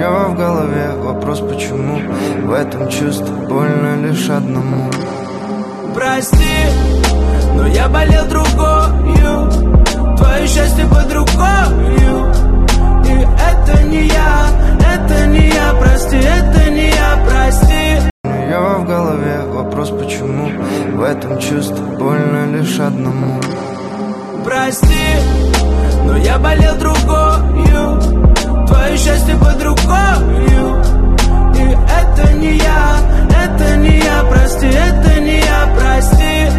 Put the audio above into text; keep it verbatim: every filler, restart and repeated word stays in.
нее в голове вопрос почему. В этом чувстве больно лишь одному. Прости, но я болел другою. Твое счастье под рукою. И это не я, это не я, прости, это не я, прости. У нее в голове вопрос почему. В этом чувстве больно лишь одному. Прости, но я болел другою. Твое счастье под рукою. И это не я, это не я, прости, это